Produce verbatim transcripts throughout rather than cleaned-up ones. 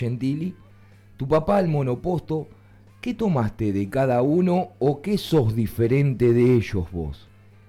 Gentili, tu papá el monoposto. ¿Qué tomaste de cada uno o qué sos diferente de ellos vos?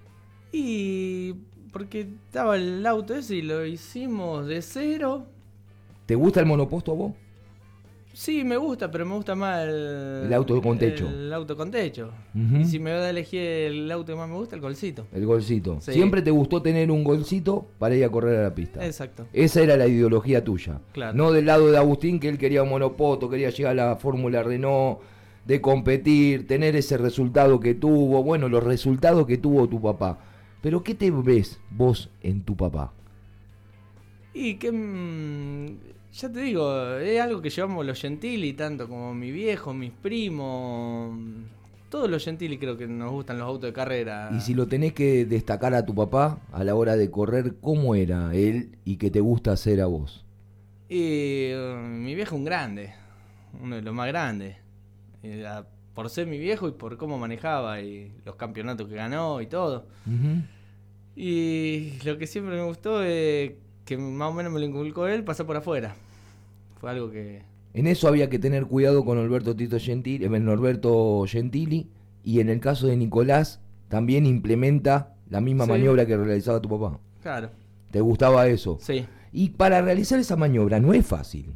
Y porque estaba el auto ese y lo hicimos de cero. ¿Te gusta el monoposto a vos? Sí, me gusta, pero me gusta más el... El auto con techo. El auto con techo. Uh-huh. Y si me voy a elegir el auto que más me gusta, el golcito. El golcito. Sí. Siempre te gustó tener un golcito para ir a correr a la pista. Exacto. Esa era la ideología tuya. Claro. No del lado de Agustín, que él quería un monopoto, quería llegar a la Fórmula Renault, de competir, tener ese resultado que tuvo. Bueno, los resultados que tuvo tu papá. Pero ¿qué te ves vos en tu papá? Y que... Mmm, ya te digo, es algo que llevamos los Gentili, tanto como mi viejo, mis primos... Todos los Gentili creo que nos gustan los autos de carrera. Y si lo tenés que destacar a tu papá a la hora de correr, ¿cómo era él y qué te gusta hacer a vos? Y uh, mi viejo un grande, uno de los más grandes. Eh, a, por ser mi viejo y por cómo manejaba y los campeonatos que ganó y todo. Uh-huh. Y lo que siempre me gustó es que más o menos me lo inculcó él, pasar por afuera. Fue algo que... En eso había que tener cuidado con Norberto Tito Gentili, eh, Norberto Gentili, y en el caso de Nicolás también implementa la misma Sí. maniobra que realizaba tu papá. Claro. ¿Te gustaba eso? Sí. Y para realizar esa maniobra no es fácil.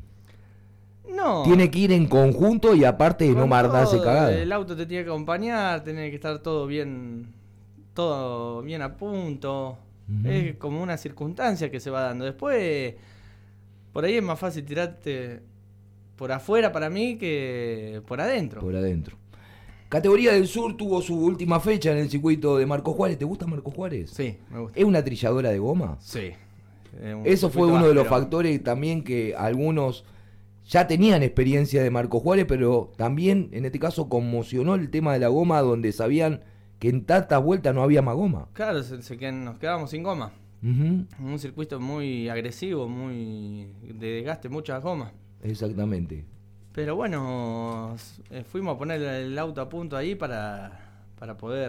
No. Tiene que ir en conjunto y aparte Con no mandarse todo, cagada. el auto te tiene que acompañar, tiene que estar todo bien, todo bien a punto. Uh-huh. Es como una circunstancia que se va dando. Después, por ahí es más fácil tirarte por afuera para mí que por adentro. Por adentro. Categoría del Sur tuvo su última fecha en el circuito de Marcos Juárez. ¿Te gusta Marcos Juárez? Sí, me gusta. ¿Es una trilladora de goma? Sí. Eso fue uno de los áspero. factores también que algunos ya tenían experiencia de Marcos Juárez, pero también en este caso conmocionó el tema de la goma, donde sabían que en tantas vueltas no había más goma. Claro, se, se, que nos quedábamos sin goma. Uh-huh. Un circuito muy agresivo, muy de desgaste, muchas gomas. Exactamente. Pero bueno, eh, fuimos a poner el auto a punto ahí para, para poder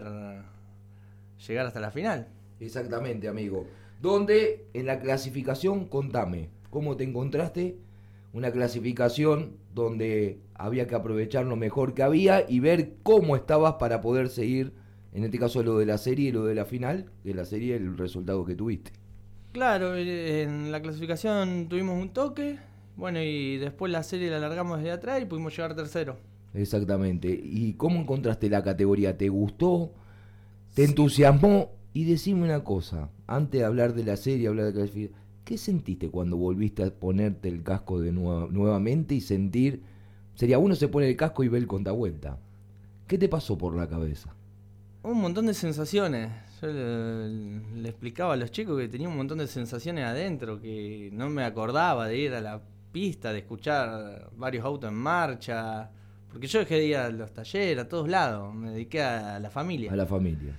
llegar hasta la final. Exactamente, amigo. Donde en la clasificación, contame, ¿cómo te encontraste? Una clasificación donde había que aprovechar lo mejor que había y ver cómo estabas para poder seguir, en este caso lo de la serie y lo de la final, de la serie, el resultado que tuviste. Claro, en la clasificación tuvimos un toque, bueno, y después la serie la largamos desde atrás y pudimos llegar tercero. Exactamente. ¿Y cómo encontraste la categoría? ¿Te gustó? ¿Te entusiasmó? Y decime una cosa, antes de hablar de la serie, hablar de la clasificación, ¿qué sentiste cuando volviste a ponerte el casco de nuevo, nuevamente y sentir... Sería uno se pone el casco y ve el contavuelta. ¿Qué te pasó por la cabeza? Un montón de sensaciones. Yo le, le explicaba a los chicos que tenía un montón de sensaciones adentro, que no me acordaba de ir a la pista, de escuchar varios autos en marcha, porque yo dejé de ir a los talleres, a todos lados, me dediqué a la familia. A la familia.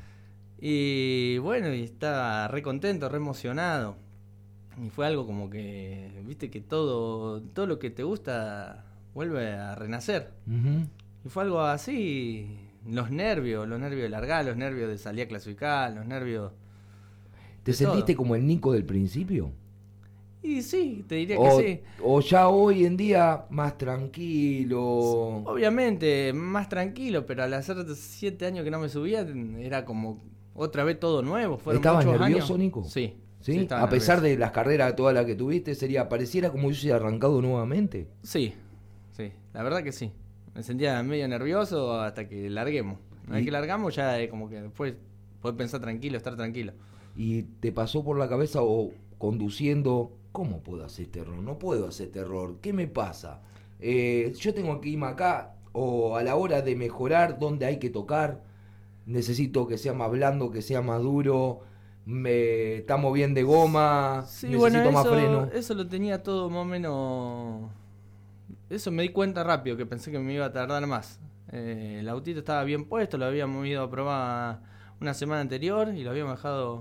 Y bueno, y estaba re contento, re emocionado. Y fue algo como que, viste, que todo, todo lo que te gusta vuelve a renacer. Uh-huh. Y fue algo así, los nervios, los nervios de largar, los nervios de salir a clasificar, los nervios... ¿Te sentiste todo como el Nico del principio? Y sí, te diría o, que sí. O ya hoy en día más tranquilo. Obviamente, más tranquilo, pero al hacer siete años que no me subía, era como otra vez todo nuevo. Fueron ¿Estabas muchos nervioso, años. Nico? Sí. ¿Sí? sí A pesar nervioso. de las carreras todas las que tuviste, sería pareciera como si hubiese arrancado nuevamente. Sí, sí, la verdad que sí. Me sentía medio nervioso hasta que larguemos. Una vez que largamos ya es como que después podés pensar tranquilo, estar tranquilo. ¿Y te pasó por la cabeza o conduciendo, cómo puedo hacer este error? No puedo hacer este error, ¿qué me pasa? Eh, yo tengo que irme acá, o a la hora de mejorar dónde hay que tocar, necesito que sea más blando, que sea más duro, me estamos bien de goma, sí, necesito bueno, más eso, freno. Eso lo tenía todo más o menos... Eso me di cuenta rápido, que pensé que me iba a tardar más. Eh, el autito estaba bien puesto, lo habíamos ido a probar una semana anterior y lo habíamos dejado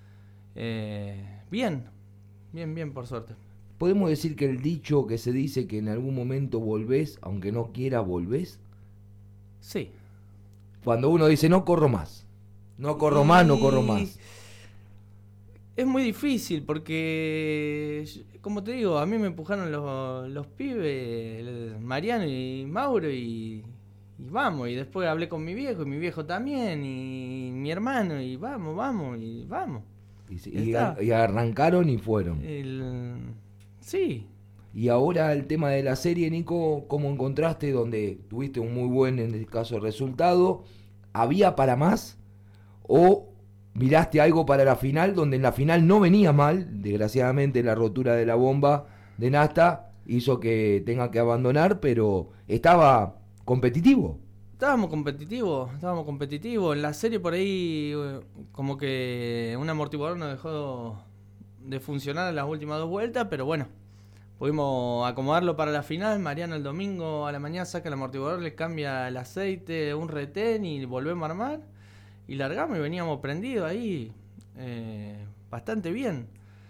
eh, bien, bien, bien por suerte. ¿Podemos decir que el dicho que se dice que en algún momento volvés, aunque no quieras, volvés? Sí. Cuando uno dice no corro más, no corro y... más, no corro más. Es muy difícil porque, como te digo, a mí me empujaron los, los pibes, Mariano y Mauro, y, y vamos. Y después hablé con mi viejo, y mi viejo también, y mi hermano, y vamos, vamos, y vamos. Y, y, y arrancaron y fueron. El, sí. Y ahora el tema de la serie, Nico, ¿cómo encontraste? Donde tuviste un muy buen, en el caso, resultado. ¿Había para más? ¿O miraste algo para la final, donde en la final no venía mal? Desgraciadamente la rotura de la bomba de Nasta hizo que tenga que abandonar, pero estaba competitivo. Estábamos competitivos, estábamos competitivos. En la serie por ahí como que un amortiguador nos dejó de funcionar en las últimas dos vueltas, pero bueno, pudimos acomodarlo para la final. Mariano el domingo a la mañana saca el amortiguador, le cambia el aceite, un retén y volvemos a armar. Y largamos y veníamos prendidos ahí eh, bastante bien.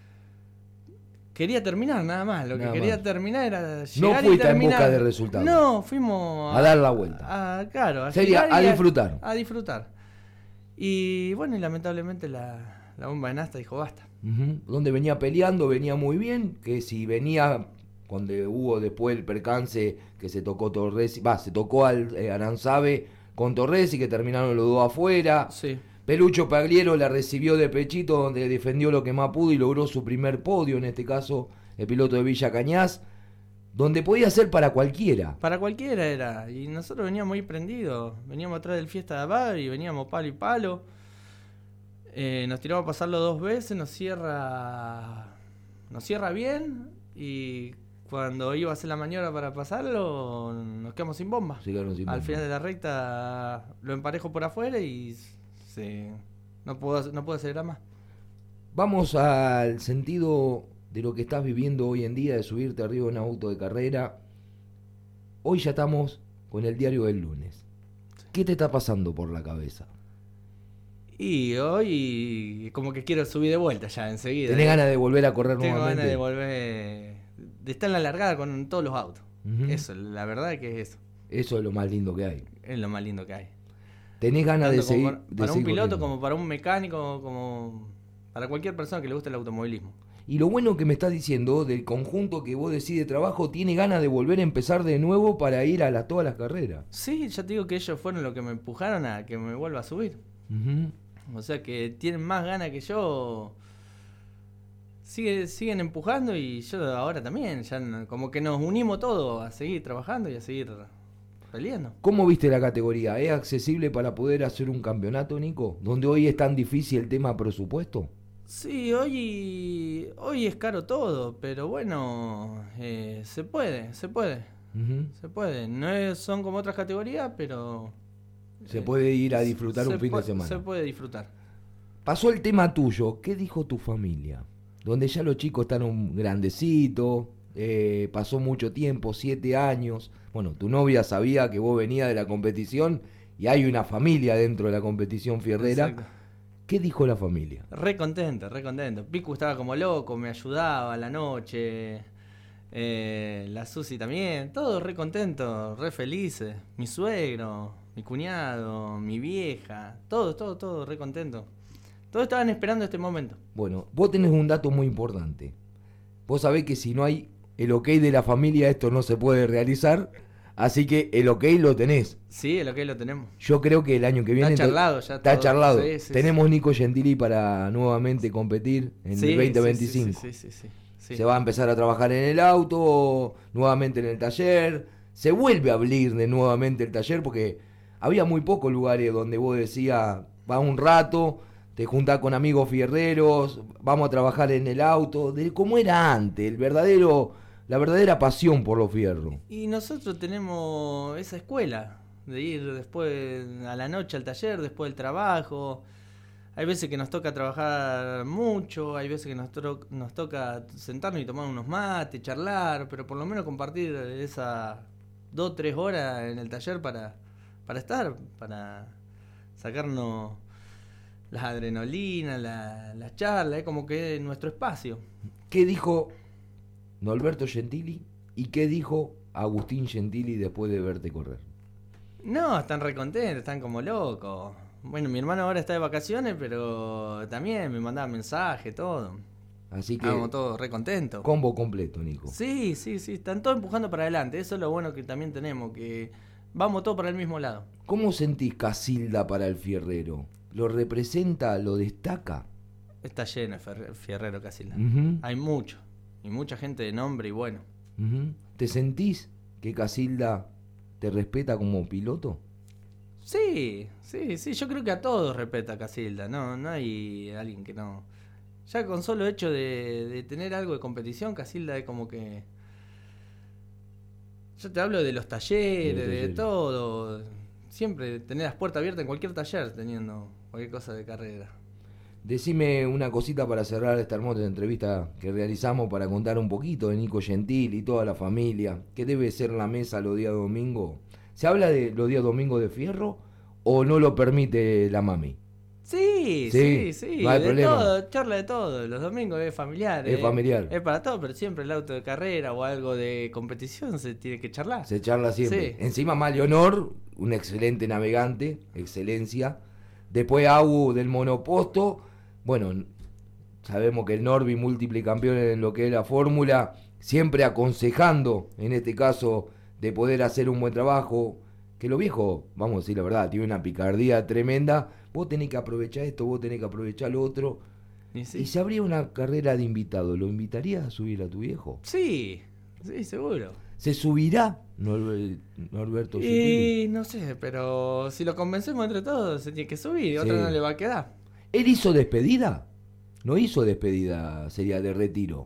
Quería terminar nada más, lo nada que quería más. terminar era llegar no fuiste y terminar. En busca de resultados. No, fuimos a, a dar la vuelta. A, claro, a, Sería, a disfrutar. A, a disfrutar. Y bueno, y lamentablemente la, la bomba de Nasta dijo basta. Uh-huh. Donde venía peleando, venía muy bien, que si venía, cuando hubo después el percance que se tocó Torres, va, se tocó al eh, Aranzabe con Torres y que terminaron los dos afuera. Sí. Pelucho Pagliero la recibió de pechito, donde defendió lo que más pudo y logró su primer podio, en este caso el piloto de Villa Cañas, donde podía ser para cualquiera. Para cualquiera era, y nosotros veníamos muy prendidos, veníamos atrás del Fiesta de Abad y veníamos palo y palo. Eh, nos tiramos a pasarlo dos veces, nos cierra, nos cierra bien, y cuando iba a hacer la maniobra para pasarlo, nos quedamos sin bomba. Sí, claro, sin Al bomba. final de la recta lo emparejo por afuera y sí, no puedo, no puedo acelerar más. Vamos al sentido de lo que estás viviendo hoy en día, de subirte arriba de un auto de carrera. Hoy ya estamos con el diario del lunes. ¿Qué te está pasando por la cabeza? Y hoy como que quiero subir de vuelta ya enseguida. ¿Tenés ganas de volver a correr Tengo nuevamente? ganas de volver, de estar en la largada con todos los autos. Uh-huh. Eso, la verdad que es eso. Eso es lo más lindo que hay. Es lo más lindo que hay. ¿Tenés ganas Tanto de seguir? Para, de para seguir un piloto, corriendo? como para un mecánico, como para cualquier persona que le guste el automovilismo. Y lo bueno que me estás diciendo, del conjunto que vos decís de trabajo, tiene ganas de volver a empezar de nuevo para ir a la, todas las carreras. Sí, ya te digo que ellos fueron los que me empujaron a que me vuelva a subir. Uh-huh. O sea que tienen más ganas que yo. Sigue, siguen empujando y yo ahora también. Ya no- como que nos unimos todos a seguir trabajando y a seguir peleando. ¿Cómo viste la categoría? ¿Es accesible para poder hacer un campeonato, Nico? ¿Donde hoy es tan difícil el tema presupuesto? Sí, hoy, hoy es caro todo, pero bueno, eh, se puede, se puede, Uh-huh. se puede. No es- son como otras categorías, pero... Se eh, puede ir a disfrutar se un fin pu- de semana. Se puede disfrutar. Pasó el tema tuyo. ¿Qué dijo tu familia? Donde ya los chicos están un grandecito, eh, pasó mucho tiempo, siete años. Bueno, tu novia sabía que vos venías de la competición y hay una familia dentro de la competición fierrera. Exacto. ¿Qué dijo la familia? Re contento, re contento. Picu estaba como loco, me ayudaba a la noche. Eh, la Susi también. Todos re contentos, re felices. Mi suegro, mi cuñado, mi vieja. Todos, todos, todos re contentos. Todos estaban esperando este momento. Bueno, vos tenés un dato muy importante. Vos sabés que si no hay el ok de la familia, esto no se puede realizar. Así que el ok lo tenés. Sí, el ok lo tenemos. Yo creo que el año que viene... Está charlado ya Está todo. charlado. Sí, sí, Tenemos Nico Gentili para nuevamente competir en Sí, el veinte sí, veinticinco. Sí, sí, sí, sí, sí. Se va a empezar a trabajar en el auto, nuevamente en el taller. Se vuelve a abrir de nuevamente el taller porque había muy pocos lugares donde vos decías, va un rato, te juntás con amigos fierreros, vamos a trabajar en el auto, de cómo era antes, el verdadero, la verdadera pasión por los fierros. Y nosotros tenemos esa escuela de ir después a la noche al taller, después del trabajo. Hay veces que nos toca trabajar mucho, hay veces que nos, tro- nos toca sentarnos y tomar unos mates, charlar, pero por lo menos compartir esas dos, tres horas en el taller para, para estar, para sacarnos las adrenalinas, la, la charla, es como que es nuestro espacio. ¿Qué dijo Norberto Gentili y qué dijo Agustín Gentili después de verte correr? No, están re contentos, están como locos. Bueno, mi hermano ahora está de vacaciones, pero también me mandaba mensajes, todo. Así que Estábamos todos re contentos. combo completo, Nico. Sí, sí, sí, están todos empujando para adelante. Eso es lo bueno que también tenemos, que vamos todos para el mismo lado. ¿Cómo sentís Casilda para el fierrero? ¿Lo representa, lo destaca? Está lleno de ferre- fierrero Casilda. Uh-huh. Hay mucho, y mucha gente de nombre y bueno. Uh-huh. ¿Te sentís que Casilda te respeta como piloto? Sí, sí, sí, yo creo que a todos respeta Casilda, no, no hay alguien que no. Ya con solo hecho de, de tener algo de competición, Casilda es como que... Yo te hablo de los talleres, De los de, talleres. todo. Siempre tener las puertas abiertas en cualquier taller teniendo cualquier cosa de carrera. Decime una cosita para cerrar esta hermosa entrevista que realizamos para contar un poquito de Nico Gentil y toda la familia. ¿Qué debe ser la mesa los días domingo? ¿Se habla de los días domingos de fierro o no lo permite la mami? Sí, Sí, sí, sí, no hay de problema. todo, charla de todo. Los domingos es familiar. Es eh, familiar. Es para todo, pero siempre el auto de carrera o algo de competición se tiene que charlar. Se charla siempre. Sí. Encima Malionor, un excelente navegante, excelencia. Después Agu del monoposto. Bueno, sabemos que el Norby, múltiple campeón en lo que es la fórmula, siempre aconsejando, en este caso, de poder hacer un buen trabajo. Que los viejos, vamos a decir la verdad, tiene una picardía tremenda. Vos tenés que aprovechar esto, vos tenés que aprovechar lo otro. Y sí. Y si habría una carrera de invitado, ¿lo invitarías a subir a tu viejo? Sí, sí, seguro. ¿Se subirá Norbe- Norberto Gentili? Y no sé, pero si lo convencemos entre todos, se tiene que subir, otro Sí. no le va a quedar. ¿Él hizo despedida? No hizo despedida, sería de retiro.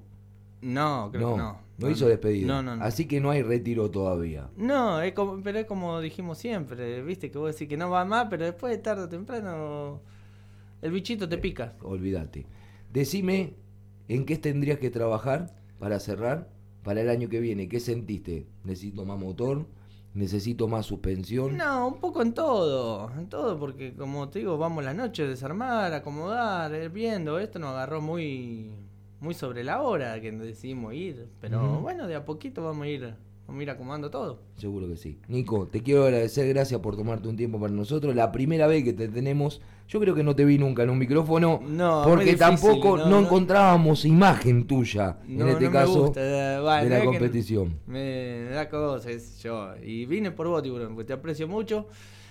No, creo No, que no, no. hizo despedida. No, no, no. Así que no hay retiro todavía. No, es como, pero es como dijimos siempre, viste, que vos decís que no va más, pero después, tarde o temprano, el bichito te pica. Olvídate. Decime en qué tendrías que trabajar para cerrar para el año que viene. ¿Qué sentiste? ¿Necesito más motor? ¿Necesito más suspensión? No, un poco en todo, en todo, porque como te digo, vamos la noche, desarmar, acomodar, ir viendo, esto nos agarró muy muy sobre la hora que decidimos ir, pero Ujú. bueno, de a poquito vamos a ir, vamos a ir acomodando todo. Seguro que sí. Nico, te quiero agradecer, gracias por tomarte un tiempo para nosotros. La primera vez que te tenemos, yo creo que no te vi nunca en un micrófono, No, porque muy difícil, tampoco no, no, no. encontrábamos imagen tuya, No, en este no me caso, gusta, eh, bueno, de la es que competición. Me da cosas, qué sé yo. Y vine por vos, tiburón, porque te aprecio mucho.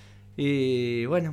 Y bueno,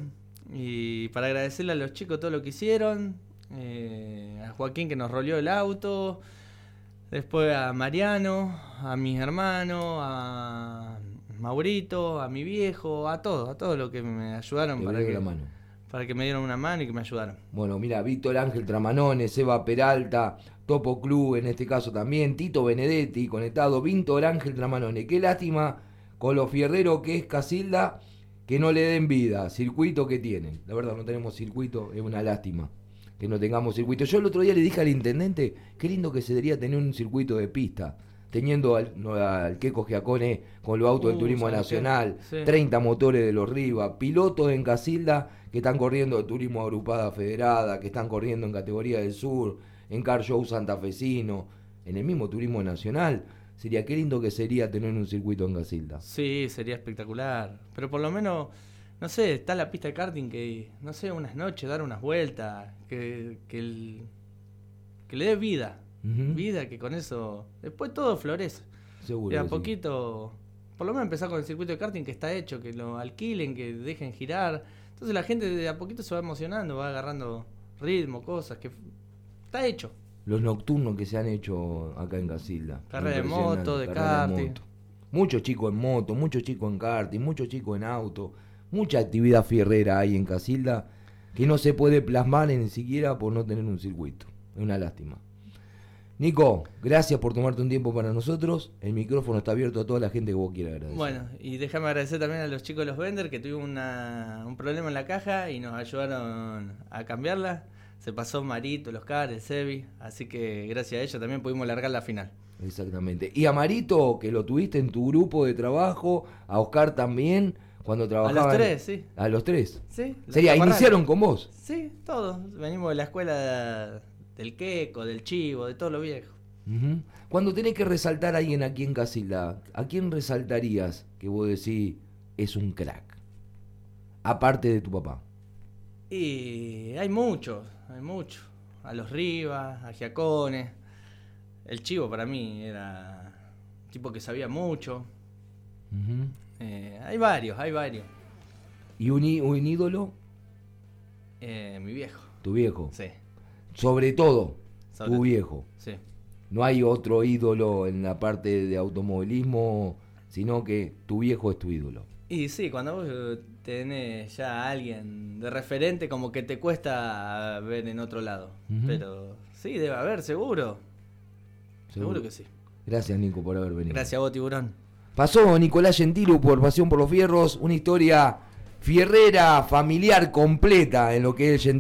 y para agradecerle a los chicos todo lo que hicieron. eh, a Joaquín que nos roleó el auto. Después a Mariano, a mis hermanos, a Maurito, a mi viejo, a todos, a todos los que me ayudaron Te para abrió que, la mano. para que me dieran una mano y que me ayudaran. Bueno, mira, Víctor Ángel Tramanones, Eva Peralta, Topo Club en este caso también, Tito Benedetti conectado, Víctor Ángel Tramanones. Qué lástima con lo fierrero que es Casilda, que no le den vida, circuito que tienen. La verdad, no tenemos circuito, es una lástima que no tengamos circuito. Yo el otro día le dije al intendente, qué lindo que se debería tener un circuito de pista, teniendo al, no, al Queco Giacone con los autos del Uh, Turismo ¿sabes qué? Nacional, Sí. treinta motores de los Riva, pilotos en Casilda que están corriendo de Turismo Agrupada Federada, que están corriendo en categoría del sur, en Car Show santafesino, en el mismo Turismo Nacional. Sería qué lindo que sería tener un circuito en Casilda. Sí, sería espectacular. Pero por lo menos, no sé, está la pista de karting que, no sé, unas noches, dar unas vueltas, que, que, el- que le dé vida. Ujú. Vida, que con eso, después todo florece. Seguro. Y a que sí. poquito, por lo menos empezar con el circuito de karting que está hecho, que lo alquilen, que dejen girar. Entonces la gente de a poquito se va emocionando, va agarrando ritmo, cosas, que está hecho. Los nocturnos que se han hecho acá en Casilda. Carrera de Impresionante, moto, de carrera karting. moto. Muchos chicos en moto, muchos chicos en karting, muchos chicos en auto. Mucha actividad fierrera hay en Casilda que no se puede plasmar ni siquiera por no tener un circuito. Es una lástima. Nico, gracias por tomarte un tiempo para nosotros. El micrófono está abierto a toda la gente que vos quieras agradecer. Bueno, y déjame agradecer también a los chicos de los Bender que tuvieron una, un problema en la caja y nos ayudaron a cambiarla. Se pasó Marito, el Oscar, el Sebi, así que gracias a ellos también pudimos largar la final. Exactamente. Y a Marito, que lo tuviste en tu grupo de trabajo, a Oscar también, cuando A trabajaban. los tres, sí. A los tres. Sí, los Sería, chaparrales. iniciaron con vos. Sí, todos. Venimos de la escuela del Queco, del Chivo, de todo lo viejo. Ujú. Cuando tenés que resaltar a alguien aquí en Casilda, ¿a quién resaltarías que vos decís es un crack? Aparte de tu papá. Y hay muchos, hay muchos. A los Rivas, a Giacone. El Chivo para mí era un tipo que sabía mucho. Uh-huh. Eh, hay varios, hay varios. ¿Y un, í- un ídolo? Eh, mi viejo. Tu viejo. Sí. Sobre todo, Sobre tu todo. viejo. Sí. No hay otro ídolo en la parte de automovilismo, sino que tu viejo es tu ídolo. Y sí, cuando vos eh, tenés ya a alguien de referente, como que te cuesta ver en otro lado. Ujú. Pero sí, debe haber, seguro. Seguro que sí. Gracias, Nico, por haber venido. Gracias a vos, Tiburón. Pasó Nicolás Gentilu por Pasión por los Fierros, una historia fierrera, familiar, completa en lo que es el Gentilu.